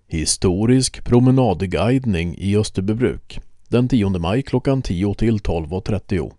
Historisk promenadguidning i Österbybruk den 10 maj klockan 10 till 12.30.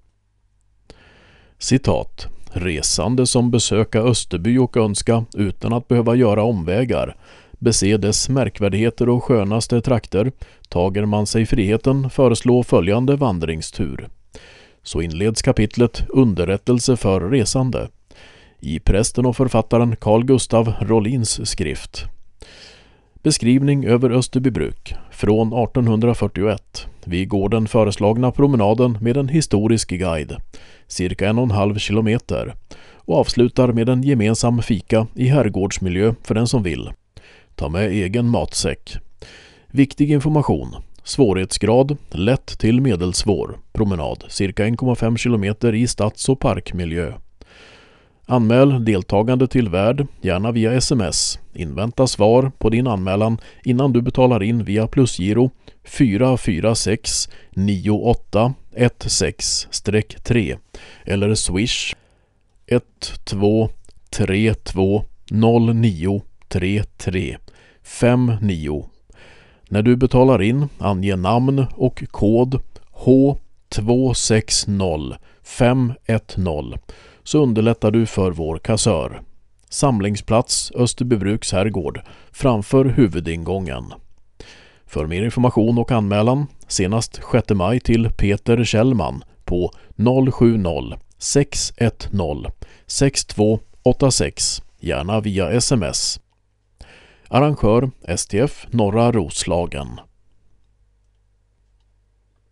Citat: resande som besöka Österby och önska utan att behöva göra omvägar bese dess märkvärdigheter och skönaste trakter, tager man sig friheten föreslå följande vandringstur. Så inleds kapitlet Underrättelse för resande i prästen och författaren Carl Gustav Rollins skrift. Beskrivning över Österbybruk från 1841. Vi går den föreslagna promenaden med en historisk guide, cirka 1,5 kilometer, och avslutar med en gemensam fika i herrgårdsmiljö för den som vill. Ta med egen matsäck. Viktig information. Svårighetsgrad lätt till medelsvår. Promenad cirka 1,5 kilometer i stads- och parkmiljö. Anmäl deltagande till värd, gärna via sms. Invänta svar på din anmälan innan du betalar in via plusgiro 4469816-3 eller swish 1232093359. När du betalar in, ange namn och kod H260510 så underlättar du för vår kassör. Samlingsplats Österbybruks herrgård framför huvudingången. För mer information och anmälan senast 6 maj till Peter Kjellman på 070 610 6286, gärna via sms. Arrangör STF Norra Roslagen.